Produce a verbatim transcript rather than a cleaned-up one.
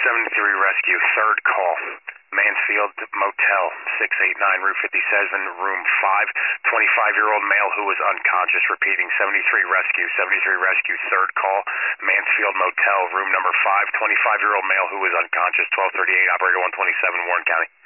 seventy-three Rescue, third call. Mansfield Motel, six eighty-nine Route fifty-seven, room five. twenty-five-year-old male who was unconscious. Repeating, seventy-three Rescue, seventy-three Rescue, third call. Mansfield Motel, room number five. twenty-five-year-old male who was unconscious. twelve thirty-eight, operator one twenty-seven, Warren County.